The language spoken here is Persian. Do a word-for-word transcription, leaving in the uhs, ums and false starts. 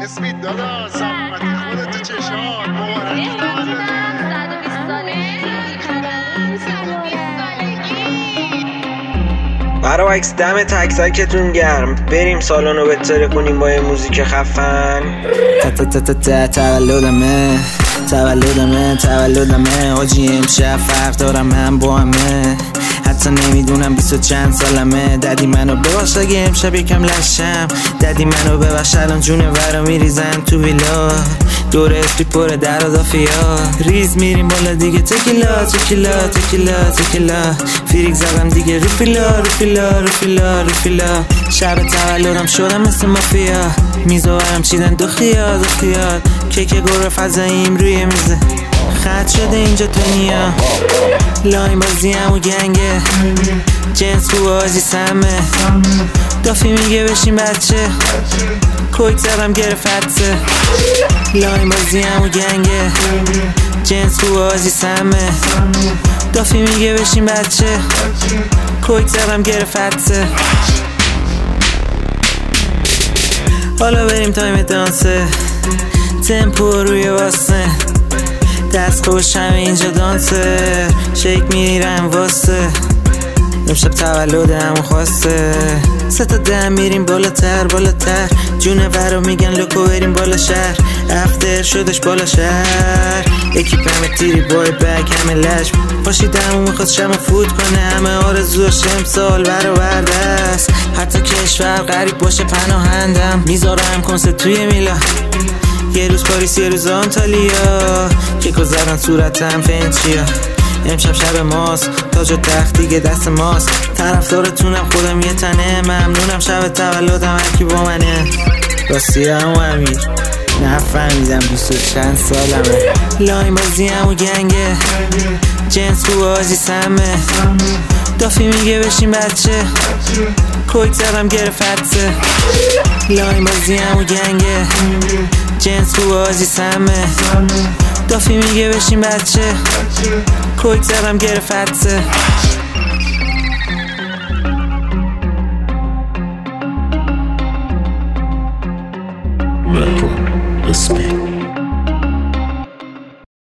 اسمی دادا سلامتی خودت تو چشات مبارک برای عکس دم تک تکتون گرم. بریم سالن رو بتره کنیم با یه موزیک خفن. تا تا تا تا تا تولدمه تولدمه تولدمه آجی امشب فرق دارم من با همه. حتی نمیدونم بیست و چند سالمه. ددی منو ببخش اگه امشب یکم لشم. ددی منو ببخش الان جونه ورا میریزن تو ویلا. دور اسپی پره در و دافیا. ریز میریم بالا دیگه تکیلا تکیلا تکیلا تکیلا. فیریک زدم دیگه رو فیلا رو فیلا رو فیلا رو فیلا. شب تولدم شدم مثل مافیا. میزو برم چیدن دو خیال دو خیال. کیک گروه فضاییم روی میزه. خط شده اینجا دنیا. لاین بازی هم و گنگه. جنس خوب آجی سمه. دافی میگه بشین بچه. کویک زدم گرفتسه. لاین بازی هم و گنگه. جنس خوب آجی سمه. دافی میگه بشین بچه. کویک زدم گرفتسه. حالا بریم تایم دانسه. تمپو روی واسه. دست خوشم اینجا دانسه. شیک میرم واسه. امشب تولدم خواسته. سه تا دم میریم بالاتر بالاتر. جونه برا میگن لوکو بریم بالا شهر. افتر شدش بالا شهر. یکی پمه تیری بای بک همه لش. پاشیدم و میخواد شما فوت کنه. همه آرزوش امسال برآورده است. حتی کشور غریب باشه پناهندم. میذارم کنسرت توی میلا. یه روز پاریس یه روز آنتالیا. که گذارن صورتم فنچیا. امشب شب ماست. تاج و تخت دیگه دست ماست. طرفدارتونم خودم یه تنه. ممنونم شب تولدم هرکی با منه. راستی هم و امیر نفهمیدم بیست و چند سالمه. لاین بازی هم و گنگه. جنس خوب آجی سمه. دافی میگه بشین بچه. کویک زدم گرفتسه. لاین بازی هم و گنگه. جنس خوب آجی سمه. دافی میگه بشین بچه. کویک زدم گرفتسه.